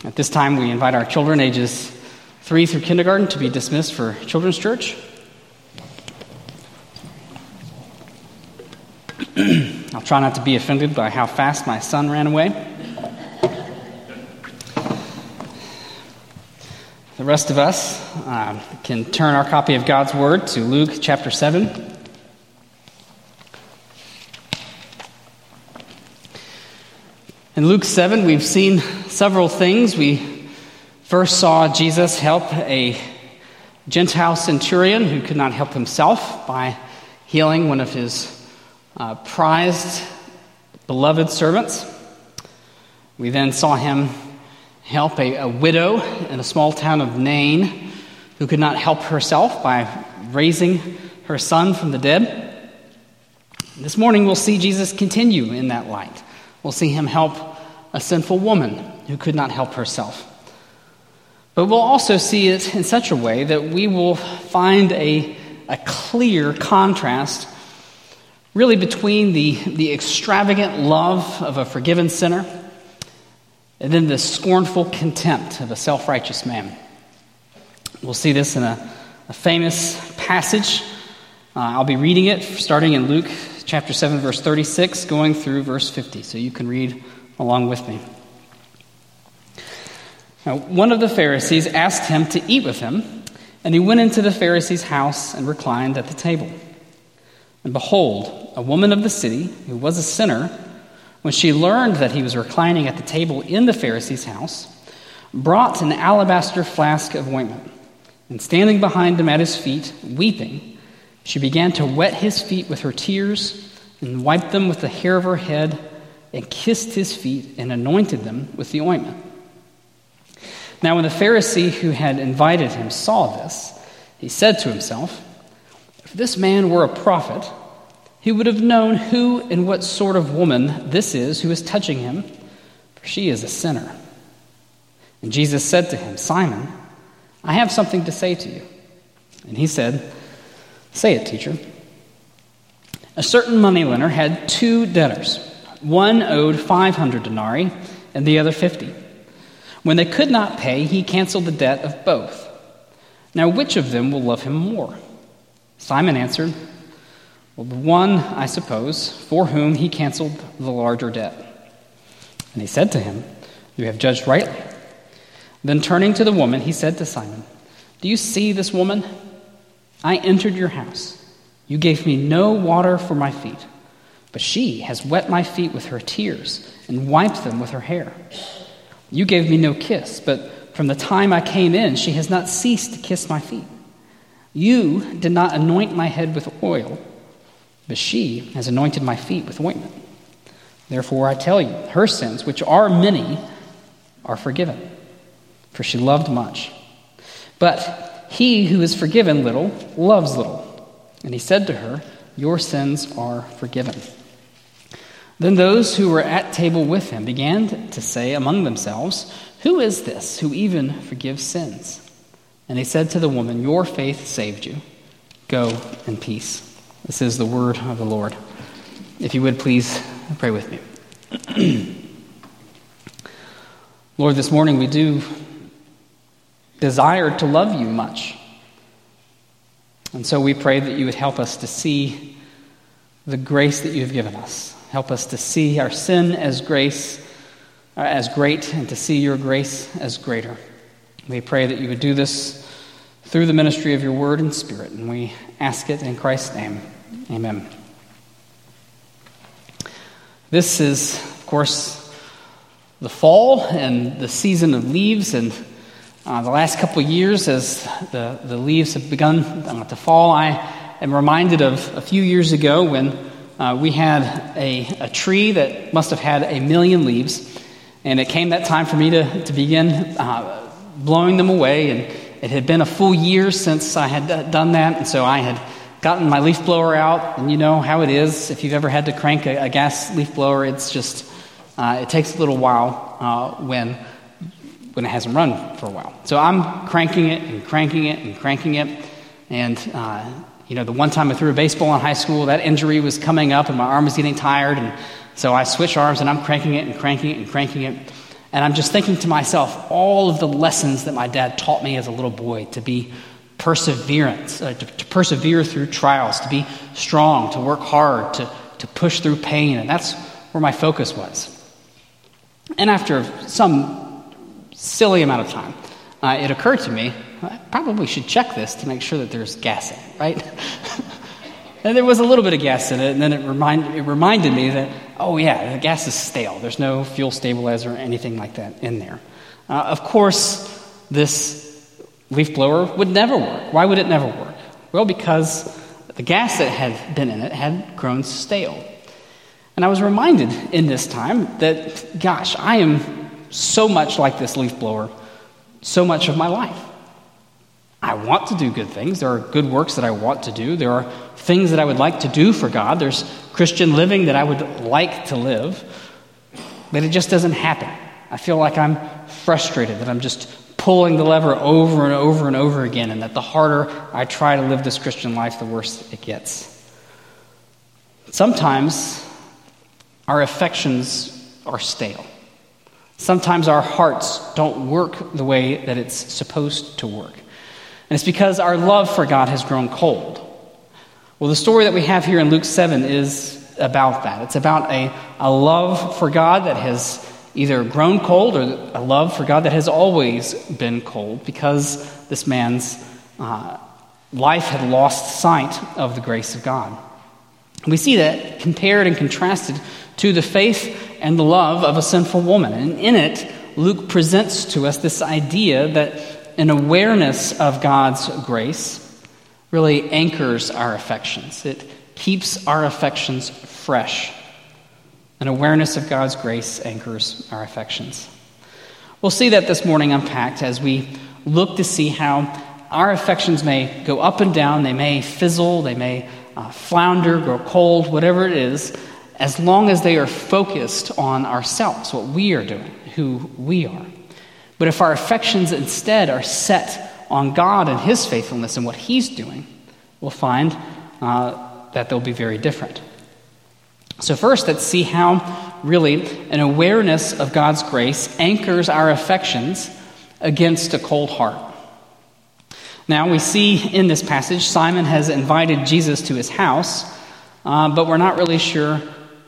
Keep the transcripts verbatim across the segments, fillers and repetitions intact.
At this time, we invite our children ages three through kindergarten to be dismissed for Children's Church. I'll try not to be offended by how fast my son ran away. The rest of us uh, can turn our copy of God's Word to Luke chapter seven. In Luke seven, we've seen several things. We first saw Jesus help a Gentile centurion who could not help himself by healing one of his uh, prized, beloved servants. We then saw him help a, a widow in a small town of Nain who could not help herself by raising her son from the dead. This morning we'll see Jesus continue in that light. We'll see him help a sinful woman who could not help herself. But we'll also see it in such a way that we will find a, a clear contrast really between the, the extravagant love of a forgiven sinner and then the scornful contempt of a self-righteous man. We'll see this in a, a famous passage. Uh, I'll be reading it starting in Luke chapter seven, verse thirty-six, going through verse fifty, so you can read along with me. Now, one of the Pharisees asked him to eat with him, and he went into the Pharisee's house and reclined at the table. And behold, a woman of the city, who was a sinner, when she learned that he was reclining at the table in the Pharisee's house, brought an alabaster flask of ointment, and standing behind him at his feet, weeping, she began to wet his feet with her tears, and wiped them with the hair of her head, and kissed his feet, and anointed them with the ointment. Now when the Pharisee who had invited him saw this, he said to himself, "If this man were a prophet, he would have known who and what sort of woman this is who is touching him, for she is a sinner." And Jesus said to him, "Simon, I have something to say to you." And he said, "Say it, teacher." A certain moneylender had two debtors. One owed five hundred denarii and the other fifty. When they could not pay, he canceled the debt of both. Now which of them will love him more? Simon answered, "Well, the one, I suppose, for whom he canceled the larger debt." And he said to him, "You have judged rightly." Then turning to the woman, he said to Simon, "Do you see this woman? I entered your house. You gave me no water for my feet, but she has wet my feet with her tears and wiped them with her hair. You gave me no kiss, but from the time I came in, she has not ceased to kiss my feet. You did not anoint my head with oil, but she has anointed my feet with ointment. Therefore I tell you, her sins, which are many, are forgiven, for she loved much. But he who is forgiven little loves little." And he said to her, "Your sins are forgiven." Then those who were at table with him began to say among themselves, "Who is this who even forgives sins?" And he said to the woman, "Your faith saved you. Go in peace." This is the word of the Lord. If you would please pray with me. Lord, this morning we do desire to love you much. And so we pray that you would help us to see the grace that you have given us. Help us to see our sin as grace, uh, as great, and to see your grace as greater. We pray that you would do this through the ministry of your word and spirit, and we ask it in Christ's name. Amen. This is, of course, the fall and the season of leaves, and uh, the last couple of years as the, the leaves have begun uh, to fall, I am reminded of a few years ago when Uh, we had a, a tree that must have had a million leaves, and it came that time for me to, to begin uh, blowing them away, and it had been a full year since I had d- done that, and so I had gotten my leaf blower out, and you know how it is. If you've ever had to crank a, a gas leaf blower, it's just, uh, it takes a little while uh, when, when it hasn't run for a while. So I'm cranking it and cranking it and cranking it, and uh You know, the one time I threw a baseball in high school, that injury was coming up and my arm was getting tired. And so I switched arms and I'm cranking it and cranking it and cranking it. And I'm just thinking to myself, all of the lessons that my dad taught me as a little boy, to be perseverance, uh, to, to persevere through trials, to be strong, to work hard, to, to push through pain. And that's where my focus was. And after some silly amount of time, uh, it occurred to me, I probably should check this to make sure that there's gas in it, right? And there was a little bit of gas in it, and then it, remind, it reminded me that, oh yeah, the gas is stale. There's no fuel stabilizer or anything like that in there. Uh, of course, this leaf blower would never work. Why would it never work? Well, because the gas that had been in it had grown stale. And I was reminded in this time that, gosh, I am so much like this leaf blower so much of my life. I want to do good things. There are good works that I want to do. There are things that I would like to do for God. There's Christian living that I would like to live. But it just doesn't happen. I feel like I'm frustrated, that I'm just pulling the lever over and over and over again, and that the harder I try to live this Christian life, the worse it gets. Sometimes our affections are stale. Sometimes our hearts don't work the way that it's supposed to work. And it's because our love for God has grown cold. Well, the story that we have here in Luke seven is about that. It's about a, a love for God that has either grown cold or a love for God that has always been cold, because this man's uh, life had lost sight of the grace of God. We see that compared and contrasted to the faith and the love of a sinful woman. And in it, Luke presents to us this idea that an awareness of God's grace really anchors our affections. It keeps our affections fresh. An awareness of God's grace anchors our affections. We'll see that this morning unpacked as we look to see how our affections may go up and down, they may fizzle, they may uh, flounder, grow cold, whatever it is, as long as they are focused on ourselves, what we are doing, who we are. But if our affections instead are set on God and His faithfulness and what He's doing, we'll find uh, that they'll be very different. So first, let's see how really an awareness of God's grace anchors our affections against a cold heart. Now, we see in this passage, Simon has invited Jesus to his house, uh, but we're not really sure.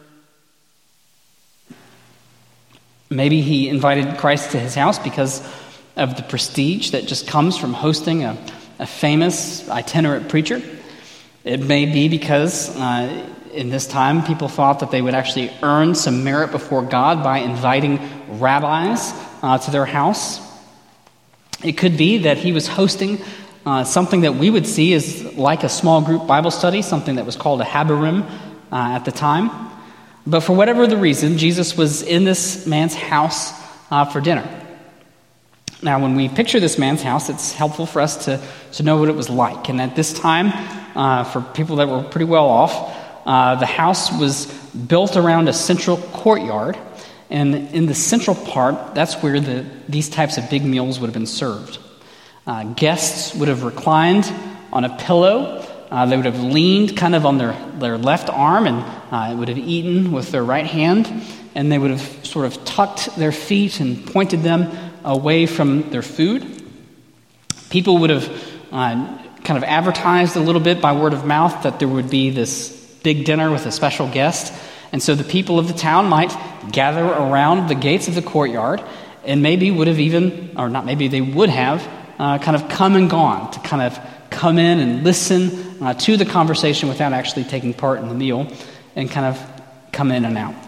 Maybe he invited Christ to his house because of the prestige that just comes from hosting a, a famous itinerant preacher. It may be because uh, in this time people thought that they would actually earn some merit before God by inviting rabbis uh, to their house. It could be that he was hosting uh, something that we would see as like a small group Bible study, something that was called a Habarim uh, at the time. But for whatever the reason, Jesus was in this man's house uh, for dinner. Now, when we picture this man's house, it's helpful for us to, to know what it was like. And at this time, uh, for people that were pretty well off, uh, the house was built around a central courtyard. And in the central part, that's where the, these types of big meals would have been served. Uh, guests would have reclined on a pillow. Uh, they would have leaned kind of on their, their left arm and uh, would have eaten with their right hand. And they would have sort of tucked their feet and pointed them away from their food. People would have uh, kind of advertised a little bit by word of mouth that there would be this big dinner with a special guest. And so the people of the town might gather around the gates of the courtyard and maybe would have even, or not maybe, they would have uh, kind of come and gone to kind of come in and listen uh, to the conversation without actually taking part in the meal and kind of come in and out.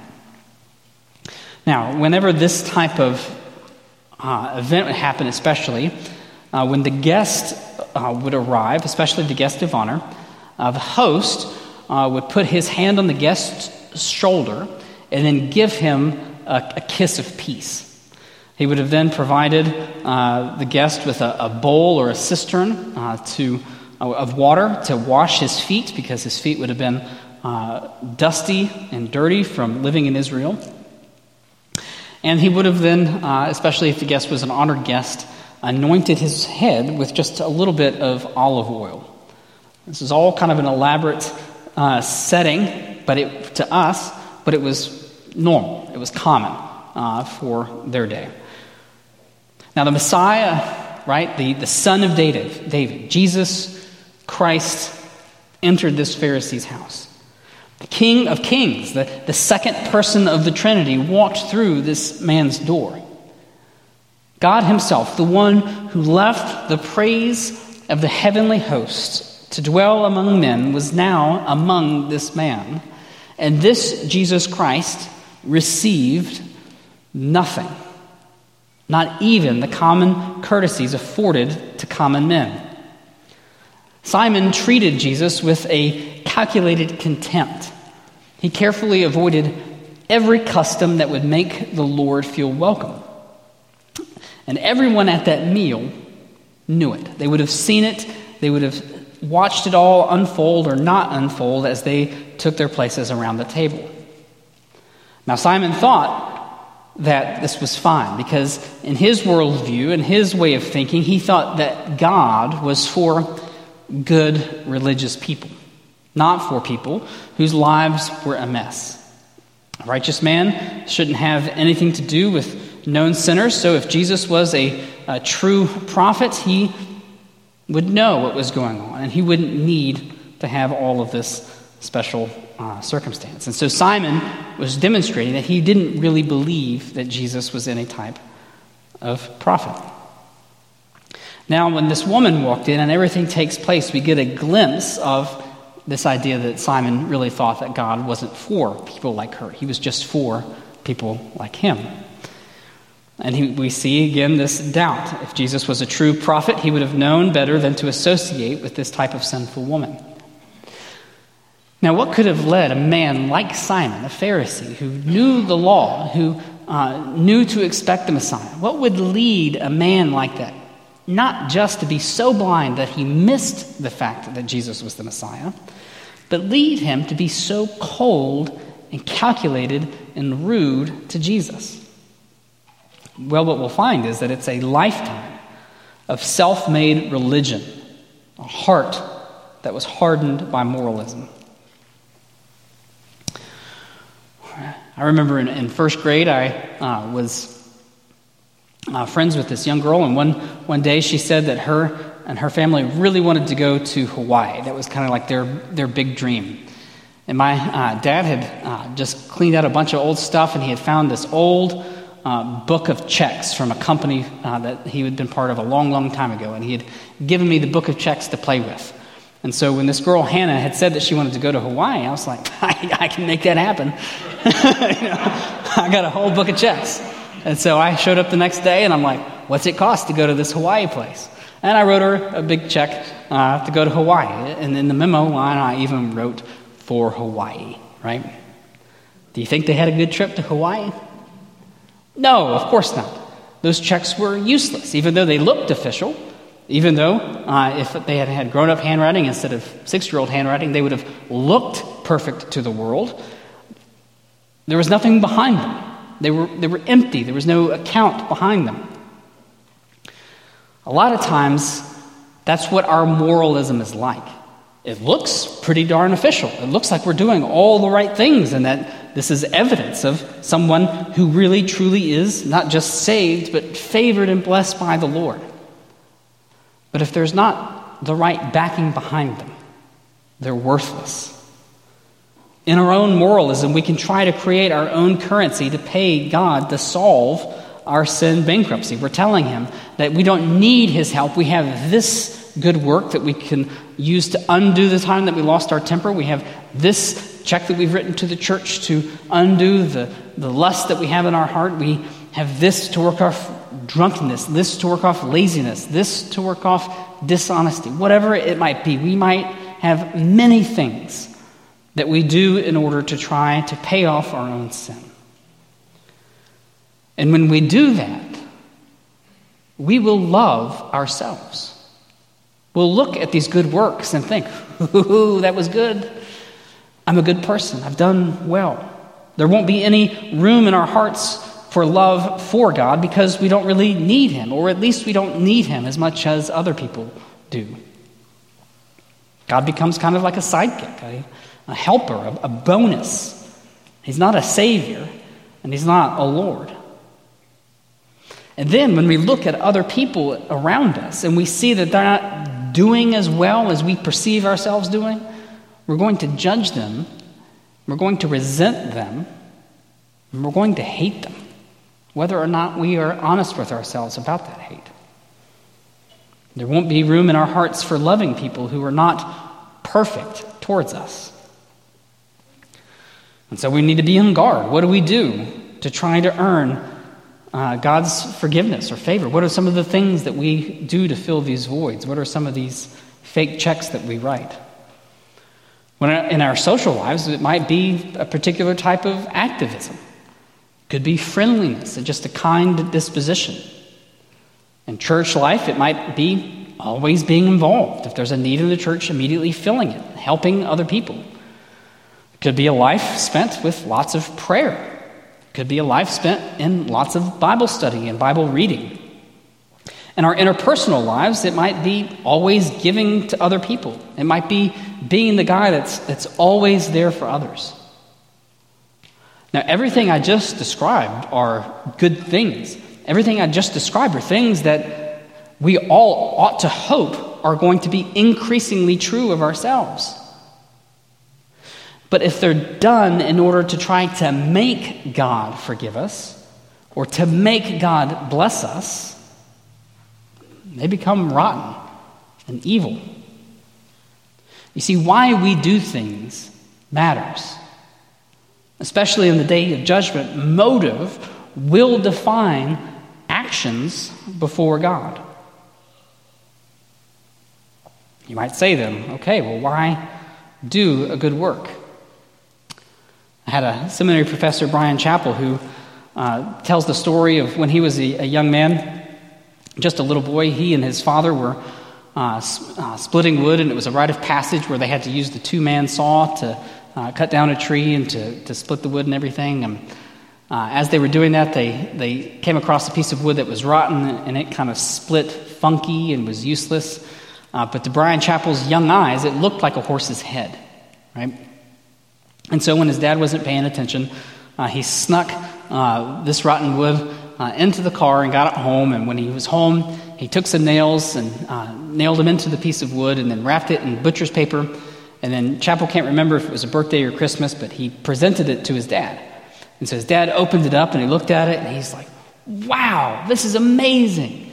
Now, whenever this type of uh, event would happen, especially uh, when the guest uh, would arrive, especially the guest of honor, uh, the host uh, would put his hand on the guest's shoulder and then give him a, a kiss of peace. He would have then provided uh, the guest with a, a bowl or a cistern uh, to uh, of water to wash his feet, because his feet would have been uh, dusty and dirty from living in Israel. And he would have then, uh, especially if the guest was an honored guest, anointed his head with just a little bit of olive oil. This is all kind of an elaborate uh, setting, but it, to us, but it was normal. It was common uh, for their day. Now the Messiah, right, the, the son of David, David, Jesus Christ, entered this Pharisee's house. The King of Kings, the, the second person of the Trinity, walked through this man's door. God himself, the one who left the praise of the heavenly host to dwell among men, was now among this man. And this Jesus Christ received nothing, not even the common courtesies afforded to common men. Simon treated Jesus with a calculated contempt. He carefully avoided every custom that would make the Lord feel welcome. And everyone at that meal knew it. They would have seen it. They would have watched it all unfold or not unfold as they took their places around the table. Now, Simon thought that this was fine because in his worldview and his way of thinking, he thought that God was for good religious people, not for people whose lives were a mess. A righteous man shouldn't have anything to do with known sinners, so if Jesus was a, a true prophet, he would know what was going on, and he wouldn't need to have all of this special uh, circumstance. And so Simon was demonstrating that he didn't really believe that Jesus was any type of prophet. Now, when this woman walked in and everything takes place, we get a glimpse of this idea that Simon really thought that God wasn't for people like her. He was just for people like him. And he, we see again this doubt. If Jesus was a true prophet, he would have known better than to associate with this type of sinful woman. Now, what could have led a man like Simon, a Pharisee, who knew the law, who uh, knew to expect the Messiah, what would lead a man like that not just to be so blind that he missed the fact that Jesus was the Messiah, but lead him to be so cold and calculated and rude to Jesus? Well, what we'll find is that it's a lifetime of self-made religion, a heart that was hardened by moralism. I remember in, in first grade, I uh, was uh, friends with this young girl, and one, one day she said that her and her family really wanted to go to Hawaii. That was kind of like their, their big dream. And my uh, dad had uh, just cleaned out a bunch of old stuff, and he had found this old Uh, book of checks from a company uh, that he had been part of a long, long time ago, and he had given me the book of checks to play with. And so when this girl, Hannah, had said that she wanted to go to Hawaii, I was like, I, I can make that happen. you know, I got a whole book of checks. And so I showed up the next day, and I'm like, what's it cost to go to this Hawaii place? And I wrote her a big check uh, to go to Hawaii. And in the memo line, I even wrote for Hawaii, right? Do you think they had a good trip to Hawaii? No, of course not. Those checks were useless, even though they looked official, even though uh, if they had had grown-up handwriting instead of six-year-old handwriting, they would have looked perfect to the world. There was nothing behind them. They were, they were empty. There was no account behind them. A lot of times, that's what our moralism is like. It looks pretty darn official. It looks like we're doing all the right things and that this is evidence of someone who really truly is not just saved, but favored and blessed by the Lord. But if there's not the right backing behind them, they're worthless. In our own moralism, we can try to create our own currency to pay God to solve our sin bankruptcy. We're telling him that we don't need his help. We have this good work that we can use to undo the time that we lost our temper. We have this check that we've written to the church to undo the, the lust that we have in our heart. We have this to work off drunkenness, this to work off laziness, this to work off dishonesty, whatever it might be. We might have many things that we do in order to try to pay off our own sin. And when we do that, we will love ourselves. We'll look at these good works and think, ooh, that was good. I'm a good person. I've done well. There won't be any room in our hearts for love for God because we don't really need him, or at least we don't need him as much as other people do. God becomes kind of like a sidekick, a, a helper, a, a bonus. He's not a savior, and he's not a Lord. And then when we look at other people around us and we see that they're not doing as well as we perceive ourselves doing, we're going to judge them, we're going to resent them, and we're going to hate them, whether or not we are honest with ourselves about that hate. There won't be room in our hearts for loving people who are not perfect towards us. And so we need to be on guard. What do we do to try to earn uh, God's forgiveness or favor? What are some of the things that we do to fill these voids? What are some of these fake checks that we write? When in our social lives, it might be a particular type of activism. It could be friendliness and just a kind disposition. In church life, it might be always being involved. If there's a need in the church, immediately filling it, helping other people. It could be a life spent with lots of prayer. It could be a life spent in lots of Bible study and Bible reading. In our interpersonal lives, it might be always giving to other people. It might be being the guy that's, that's always there for others. Now, everything I just described are good things. Everything I just described are things that we all ought to hope are going to be increasingly true of ourselves. But if they're done in order to try to make God forgive us or to make God bless us, they become rotten and evil. You see, why we do things matters. Especially in the day of judgment, motive will define actions before God. You might say then, okay, well, why do a good work? I had a seminary professor, Brian Chappell, who uh, tells the story of when he was a, a young man, just a little boy. He and his father were uh, uh, splitting wood, and it was a rite of passage where they had to use the two-man saw to uh, cut down a tree and to, to split the wood and everything. And Uh, as they were doing that, they, they came across a piece of wood that was rotten, and it kind of split funky and was useless. Uh, but to Brian Chappell's young eyes, it looked like a horse's head, right? And so when his dad wasn't paying attention, uh, he snuck uh, this rotten wood uh, into the car and got it home. And when he was home, he took some nails and uh, nailed them into the piece of wood and then wrapped it in butcher's paper. And then Chappell can't remember if it was a birthday or Christmas, but he presented it to his dad. And so his dad opened it up and he looked at it and he's like, wow, this is amazing.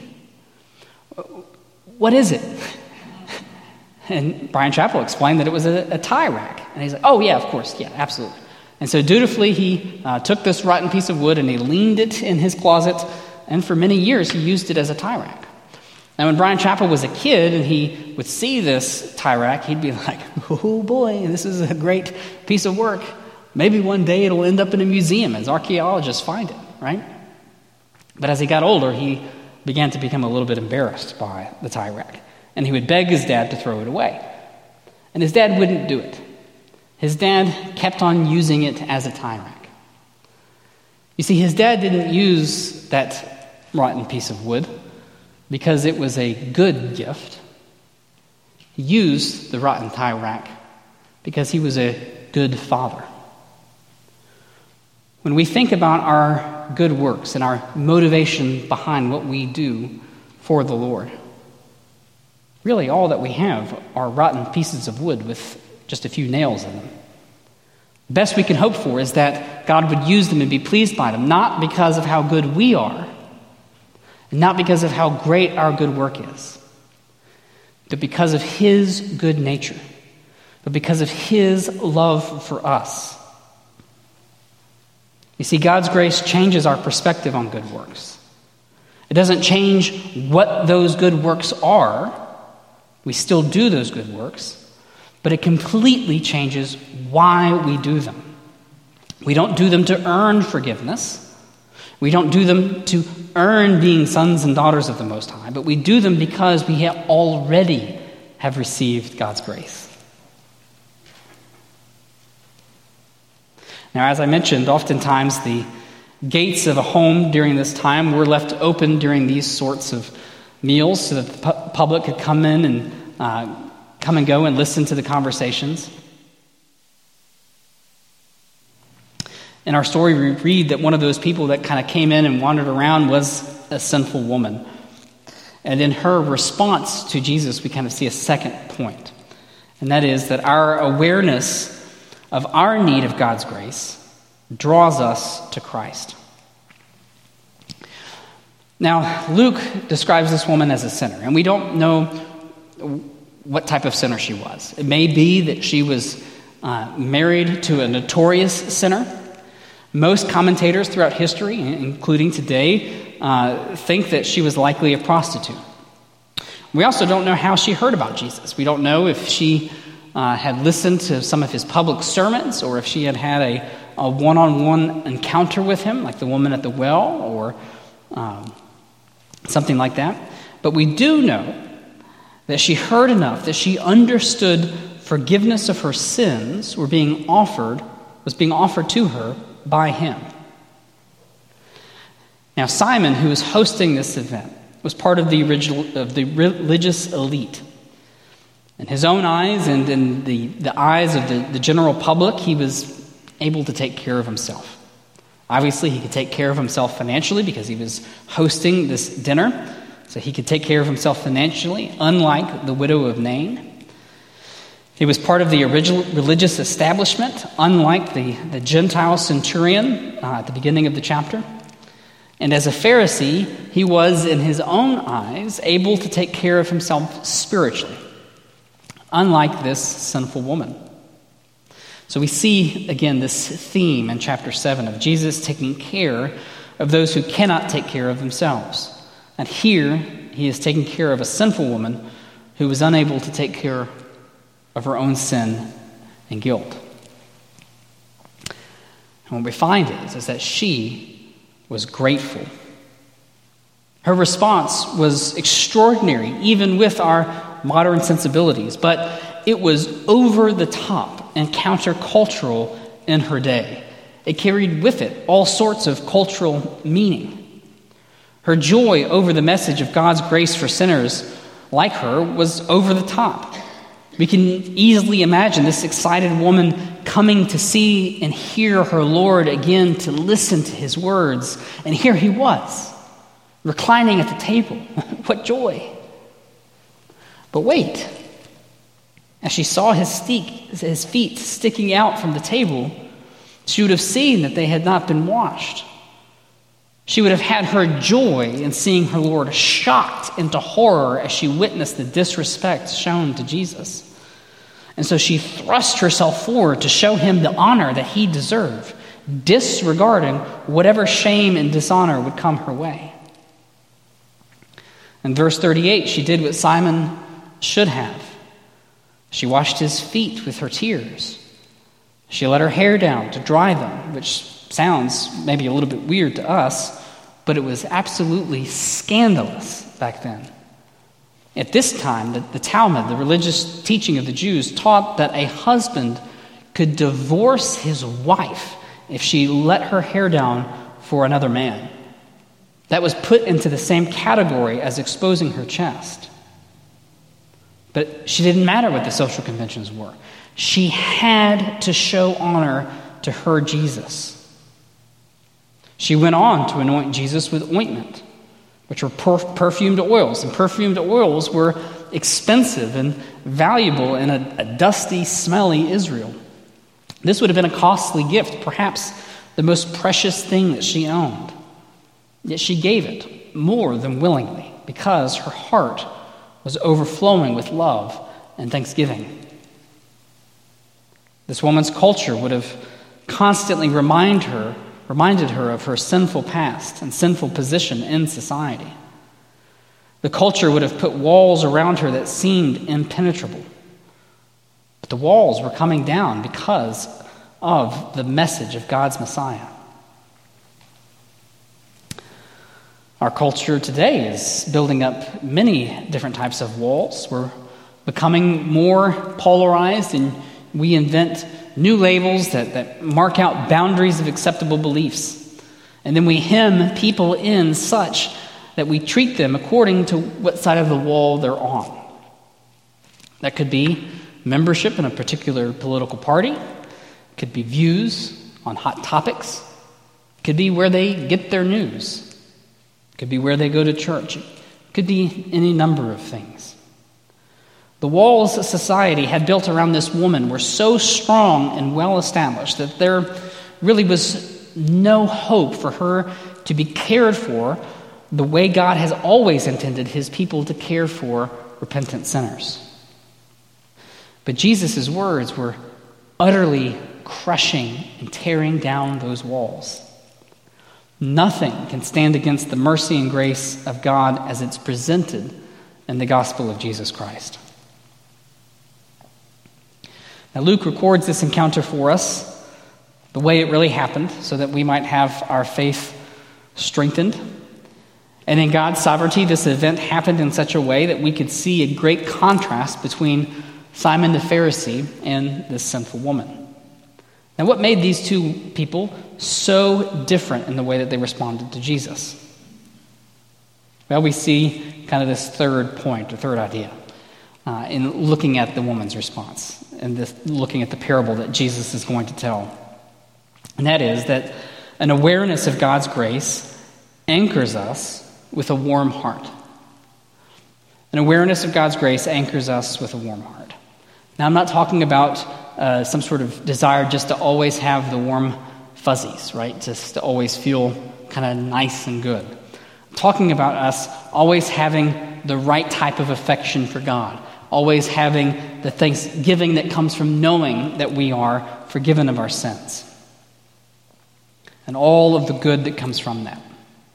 What is it? And Brian Chappell explained that it was a, a tie rack. And he's like, oh yeah, of course, yeah, absolutely. And so dutifully he uh, took this rotten piece of wood and he leaned it in his closet, and for many years he used it as a tie rack. Now when Brian Chappell was a kid and he would see this tie rack, he'd be like, oh boy, this is a great piece of work. Maybe one day it'll end up in a museum as archaeologists find it, right? But as he got older, he began to become a little bit embarrassed by the tie rack. And he would beg his dad to throw it away. And his dad wouldn't do it. His dad kept on using it as a tie rack. You see, his dad didn't use that rotten piece of wood because it was a good gift. He used the rotten tie rack because he was a good father. When we think about our good works and our motivation behind what we do for the Lord, really all that we have are rotten pieces of wood with just a few nails in them. The best we can hope for is that God would use them and be pleased by them, not because of how good we are, and not because of how great our good work is, but because of His good nature, but because of His love for us. You see, God's grace changes our perspective on good works. It doesn't change what those good works are. We still do those good works, but it completely changes why we do them. We don't do them to earn forgiveness. We don't do them to earn being sons and daughters of the Most High, but we do them because we have already have received God's grace. Now, as I mentioned, oftentimes the gates of a home during this time were left open during these sorts of meals so that the pu- public could come in and uh, come and go and listen to the conversations. In our story, we read that one of those people that kind of came in and wandered around was a sinful woman. And in her response to Jesus, we kind of see a second point. And that is that our awareness of our need of God's grace draws us to Christ. Now, Luke describes this woman as a sinner, and we don't know what type of sinner she was. It may be that she was uh, married to a notorious sinner. Most commentators throughout history, including today, uh, think that she was likely a prostitute. We also don't know how she heard about Jesus. We don't know if she uh, had listened to some of his public sermons, or if she had had a, a one-on-one encounter with him, like the woman at the well, or um, something like that. But we do know that she heard enough, that she understood forgiveness of her sins were being offered, was being offered to her by him. Now, Simon, who was hosting this event, was part of the original of the religious elite. In his own eyes and in the, the eyes of the, the general public, he was able to take care of himself. Obviously, he could take care of himself financially because he was hosting this dinner. So he could take care of himself financially, unlike the widow of Nain. He was part of the original religious establishment, unlike the, the Gentile centurion uh, at the beginning of the chapter. And as a Pharisee, he was, in his own eyes, able to take care of himself spiritually, unlike this sinful woman. So we see, again, this theme in chapter seven of Jesus taking care of those who cannot take care of themselves. And here, he is taking care of a sinful woman who was unable to take care of her own sin and guilt. And what we find is, is that she was grateful. Her response was extraordinary, even with our modern sensibilities, but it was over the top and countercultural in her day. It carried with it all sorts of cultural meaning. Her joy over the message of God's grace for sinners like her was over the top. We can easily imagine this excited woman coming to see and hear her Lord again, to listen to his words. And here he was, reclining at the table. What joy. But wait, as she saw his, steak, his feet sticking out from the table, she would have seen that they had not been washed. She would have had her joy in seeing her Lord shocked into horror as she witnessed the disrespect shown to Jesus. And so she thrust herself forward to show him the honor that he deserved, disregarding whatever shame and dishonor would come her way. In verse thirty-eight, she did what Simon should have. She washed his feet with her tears. She let her hair down to dry them, which sounds maybe a little bit weird to us, but it was absolutely scandalous back then. At this time, the, the Talmud, the religious teaching of the Jews, taught that a husband could divorce his wife if she let her hair down for another man. That was put into the same category as exposing her chest. But she didn't matter what the social conventions were. She had to show honor to her Jesus. She went on to anoint Jesus with ointment, which were perf- perfumed oils. And perfumed oils were expensive and valuable in a, a dusty, smelly Israel. This would have been a costly gift, perhaps the most precious thing that she owned. Yet she gave it more than willingly, because her heart was overflowing with love and thanksgiving. This woman's culture would have constantly remind her, reminded her of her sinful past and sinful position in society. The culture would have put walls around her that seemed impenetrable. But the walls were coming down because of the message of God's Messiah. Our culture today is building up many different types of walls. We're becoming more polarized, and we invent new labels that, that mark out boundaries of acceptable beliefs. And then we hem people in such that we treat them according to what side of the wall they're on. That could be membership in a particular political party. Could be views on hot topics. Could be where they get their news. It could be where they go to church. It could be any number of things. The walls of society had built around this woman were so strong and well established that there really was no hope for her to be cared for the way God has always intended his people to care for repentant sinners. But Jesus' words were utterly crushing and tearing down those walls. Nothing can stand against the mercy and grace of God as it's presented in the gospel of Jesus Christ. Now, Luke records this encounter for us, the way it really happened, so that we might have our faith strengthened. And in God's sovereignty, this event happened in such a way that we could see a great contrast between Simon the Pharisee and this sinful woman. Now, what made these two people so different in the way that they responded to Jesus? Well, we see kind of this third point, or third idea, uh, in looking at the woman's response, and this, looking at the parable that Jesus is going to tell. And that is that an awareness of God's grace anchors us with a warm heart. An awareness of God's grace anchors us with a warm heart. Now, I'm not talking about uh, some sort of desire just to always have the warm fuzzies, right? Just to always feel kind of nice and good. I'm talking about us always having the right type of affection for God, always having the thanksgiving that comes from knowing that we are forgiven of our sins, and all of the good that comes from that.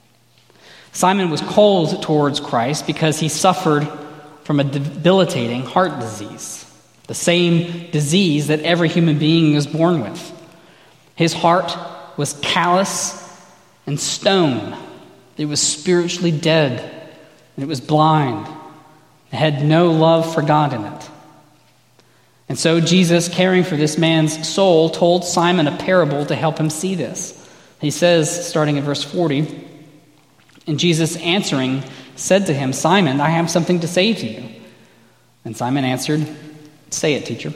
Simon was cold towards Christ because he suffered from a debilitating heart disease, the same disease that every human being is born with. His heart was callous and stone. It was spiritually dead, and it was blind. It had no love for God in it. And so Jesus, caring for this man's soul, told Simon a parable to help him see this. He says, starting in verse forty, and Jesus answering said to him, Simon, I have something to say to you. And Simon answered, say it, teacher.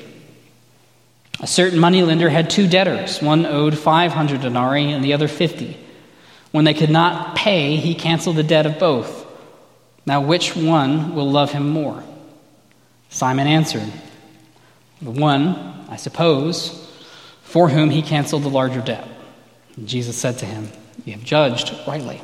A certain moneylender had two debtors. One owed five hundred denarii and the other fifty. When they could not pay, he canceled the debt of both. Now which one will love him more? Simon answered, the one, I suppose, for whom he canceled the larger debt. And Jesus said to him, you have judged rightly.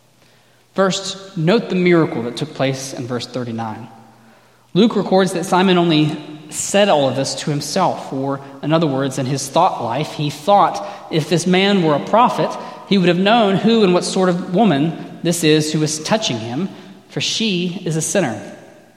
First, note the miracle that took place in verse thirty-nine. Luke records that Simon only said all of this to himself, or in other words, in his thought life, he thought if this man were a prophet, he would have known who and what sort of woman this is who is touching him, for she is a sinner.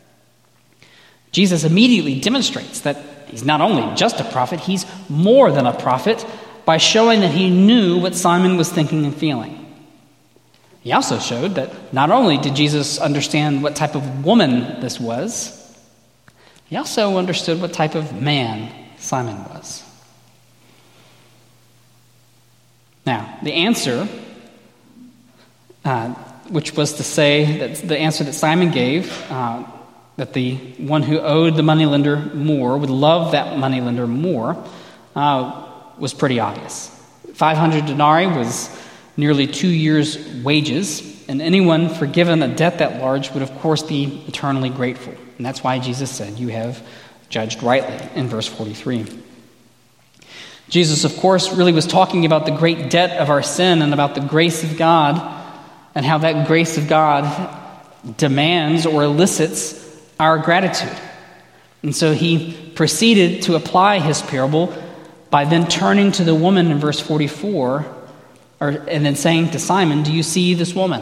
Jesus immediately demonstrates that he's not only just a prophet, he's more than a prophet by showing that he knew what Simon was thinking and feeling. He also showed that not only did Jesus understand what type of woman this was, he also understood what type of man Simon was. Now, the answer, uh, which was to say that the answer that Simon gave, uh, that the one who owed the moneylender more would love that moneylender more, uh, was pretty obvious. five hundred denarii was nearly two years' wages, and anyone forgiven a debt that large would, of course, be eternally grateful. And that's why Jesus said, you have judged rightly, in verse forty-three. Jesus, of course, really was talking about the great debt of our sin and about the grace of God, and how that grace of God demands or elicits our gratitude. And so he proceeded to apply his parable by then turning to the woman in verse forty-four, or, and then saying to Simon, do you see this woman?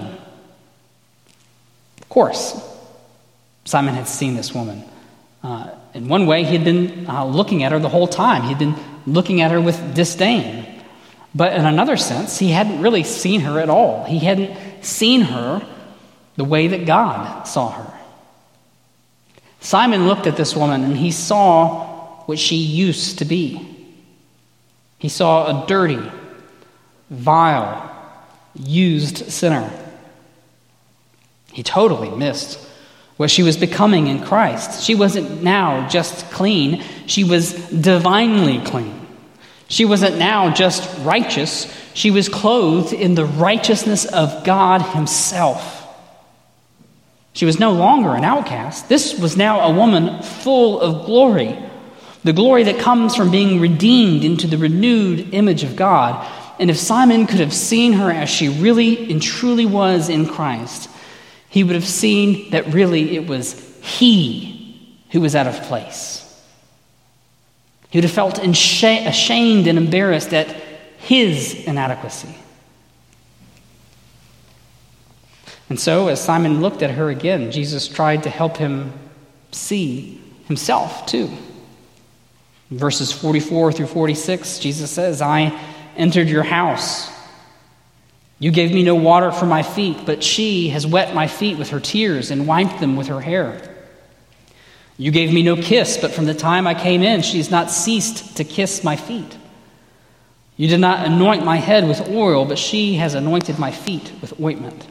Of course, Simon had seen this woman. Uh, in one way, he had been uh, looking at her the whole time. He'd been looking at her with disdain. But in another sense, he hadn't really seen her at all. He hadn't seen her the way that God saw her. Simon looked at this woman and he saw what she used to be. He saw a dirty, vile, used sinner. He totally missed what she was becoming in Christ. She wasn't now just clean, she was divinely clean. She wasn't now just righteous, She was clothed in the righteousness of God himself. She was no longer an outcast. This was now a woman full of glory, the glory that comes from being redeemed into the renewed image of God. And if Simon could have seen her as she really and truly was in Christ, he would have seen that really it was he who was out of place. He would have felt ashamed and embarrassed at his inadequacy. And so, as Simon looked at her again, Jesus tried to help him see himself too. In verses forty-four through forty-six, Jesus says, I entered your house. You gave me no water for my feet, but she has wet my feet with her tears and wiped them with her hair. You gave me no kiss, but from the time I came in, she has not ceased to kiss my feet. You did not anoint my head with oil, but she has anointed my feet with ointment.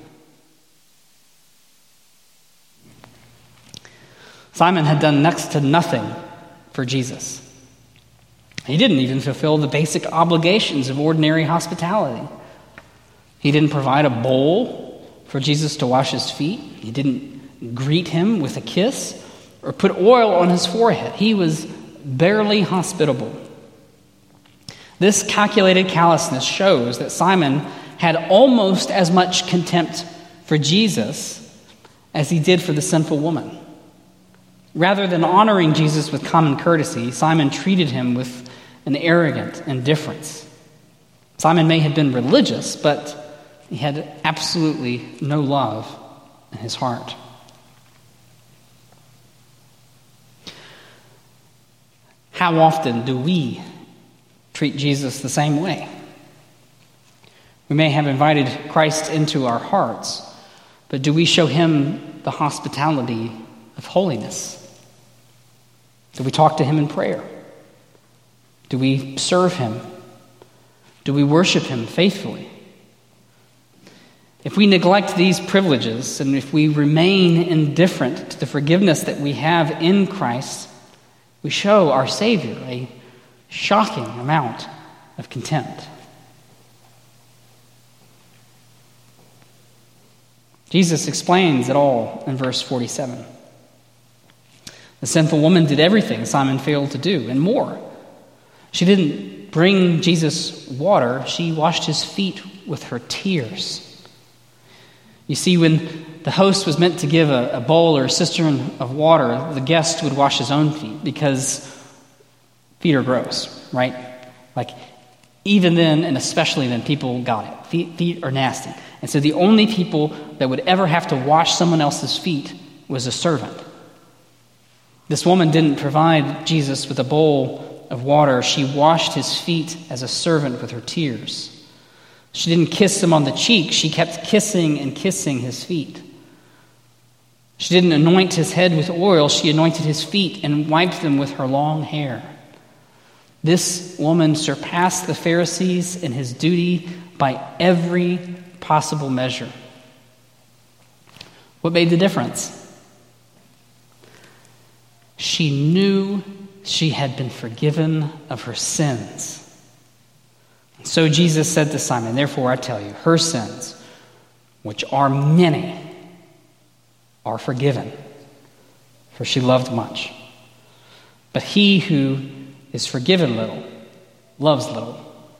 Simon had done next to nothing for Jesus. He didn't even fulfill the basic obligations of ordinary hospitality. He didn't provide a bowl for Jesus to wash his feet. He didn't greet him with a kiss or put oil on his forehead. He was barely hospitable. This calculated callousness shows that Simon had almost as much contempt for Jesus as he did for the sinful woman. Rather than honoring Jesus with common courtesy, Simon treated him with an arrogant indifference. Simon may have been religious, but he had absolutely no love in his heart. How often do we treat Jesus the same way? We may have invited Christ into our hearts, but do we show him the hospitality of holiness? Do we talk to him in prayer? Do we serve him? Do we worship him faithfully? If we neglect these privileges and if we remain indifferent to the forgiveness that we have in Christ, we show our Savior a shocking amount of contempt. Jesus explains it all in verse forty-seven. The sinful woman did everything Simon failed to do, and more. She didn't bring Jesus water, she washed his feet with her tears. You see, when the host was meant to give a, a bowl or a cistern of water, the guest would wash his own feet because feet are gross, right? Like, even then, and especially then, people got it. Feet, feet are nasty. And so the only people that would ever have to wash someone else's feet was a servant. This woman didn't provide Jesus with a bowl of water. She washed his feet as a servant with her tears. She didn't kiss him on the cheek. She kept kissing and kissing his feet. She didn't anoint his head with oil. She anointed his feet and wiped them with her long hair. This woman surpassed the Pharisees in his duty by every possible measure. What made the difference? She knew she had been forgiven of her sins. So Jesus said to Simon, therefore I tell you, her sins, which are many, are forgiven, for she loved much. But he who is forgiven little, loves little.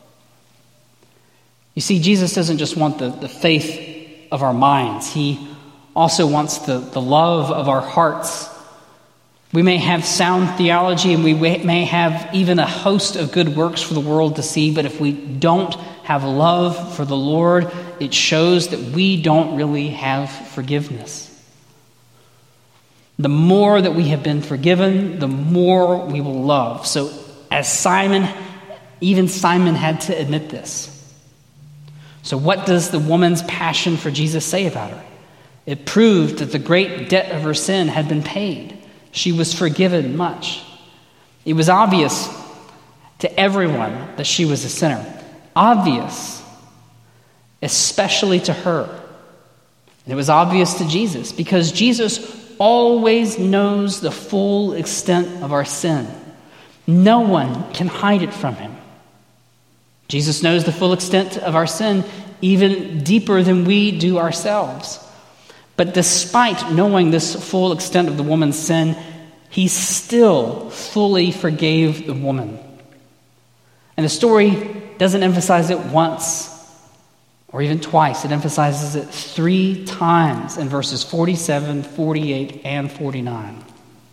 You see, Jesus doesn't just want the, the faith of our minds. He also wants the, the love of our hearts. We may have sound theology and we may have even a host of good works for the world to see, but if we don't have love for the Lord, it shows that we don't really have forgiveness. The more that we have been forgiven, the more we will love. So as Simon, even Simon had to admit this. So what does the woman's passion for Jesus say about her? It proved that the great debt of her sin had been paid. She was forgiven much. It was obvious to everyone that she was a sinner. Obvious, especially to her. And it was obvious to Jesus because Jesus always knows the full extent of our sin. No one can hide it from him. Jesus knows the full extent of our sin even deeper than we do ourselves. But despite knowing this full extent of the woman's sin, he still fully forgave the woman. And the story doesn't emphasize it once or even twice. It emphasizes it three times in verses forty-seven, forty-eight, and forty-nine.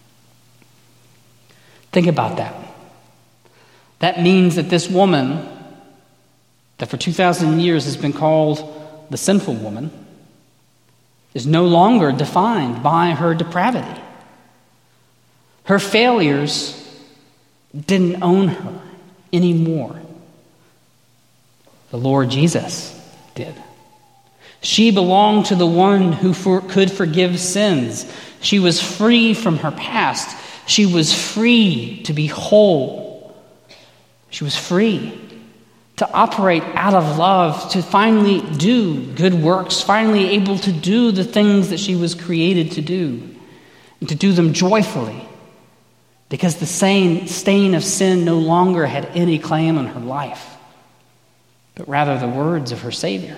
Think about that. That means that this woman, that for two thousand years has been called the sinful woman, is no longer defined by her depravity. Her failures didn't own her anymore. The Lord Jesus did. She belonged to the one who for, could forgive sins. She was free from her past. She was free to be whole. She was free to operate out of love, to finally do good works, finally able to do the things that she was created to do, and to do them joyfully, because the stain, stain of sin no longer had any claim on her life, but rather the words of her Savior.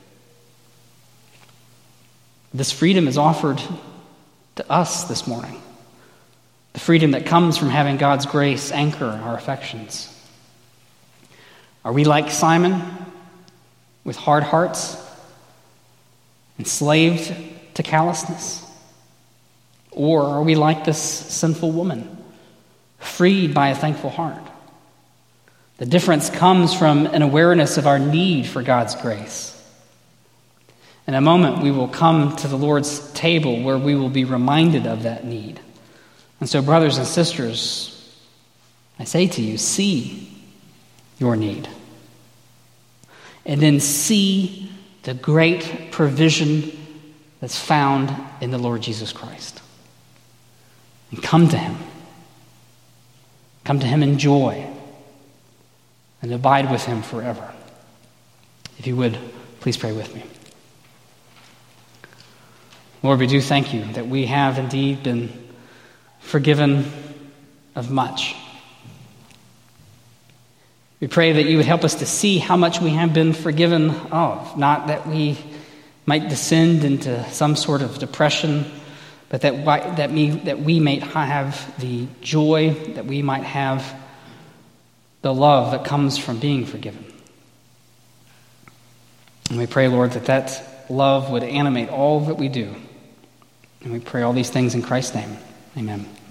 This freedom is offered to us this morning. The freedom that comes from having God's grace anchor our affections. Are we like Simon, with hard hearts, enslaved to callousness? Or are we like this sinful woman, freed by a thankful heart? The difference comes from an awareness of our need for God's grace. In a moment, we will come to the Lord's table where we will be reminded of that need. And so, brothers and sisters, I say to you, see your need. And then see the great provision that's found in the Lord Jesus Christ. And come to him. Come to him in joy. And abide with him forever. If you would, please pray with me. Lord, we do thank you that we have indeed been forgiven of much. We pray that you would help us to see how much we have been forgiven of, not that we might descend into some sort of depression, but that, that, me, that we might have the joy, that we might have the love that comes from being forgiven. And we pray, Lord, that that love would animate all that we do. And we pray all these things in Christ's name. Amen.